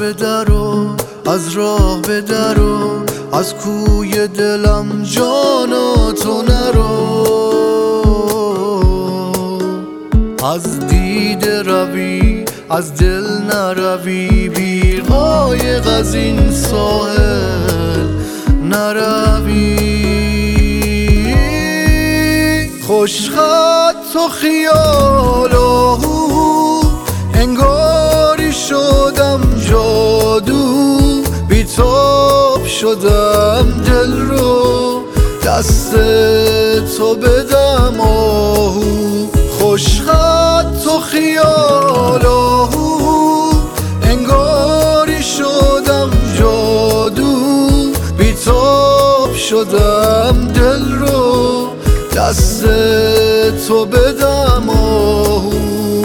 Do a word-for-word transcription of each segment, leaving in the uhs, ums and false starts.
بدرو، از راه بدرو، از کوی دلم جانا تو نرو. از دید روی از دل نروی، بی قایق از این ساحل نروی. خوشخط و خیال آهو، انگاری شدم جادو، بیتاب شدم دل رو دست تو بدم آهو. خوشخط و خیال آهو، انگاری شدم جادو، بیتاب شدم دل رو دست تو بدم آهو.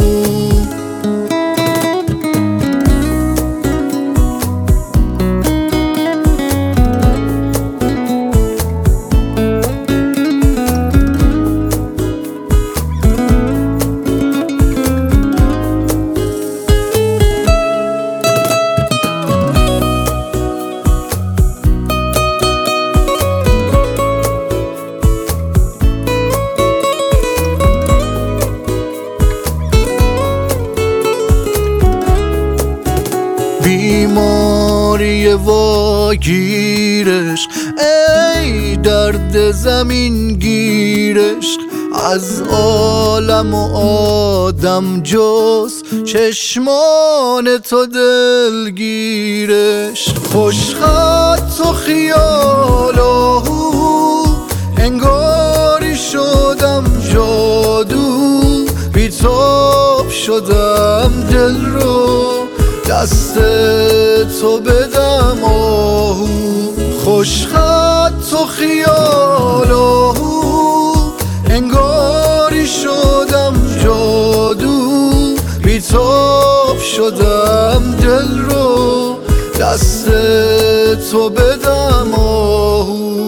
بیماری واگیرش، ای درد زمین گیرش، از عالم و آدم جز چشمان تو دلگیرش. خوشخط و خیال آهو، انگاری شدم جادو، بیتاب شدم دل رو دست تو بدم آهو. خوشخط و خیال آهو، انگاری شدم جادو، بیتاب شدم دل رو دست تو بدم آهو.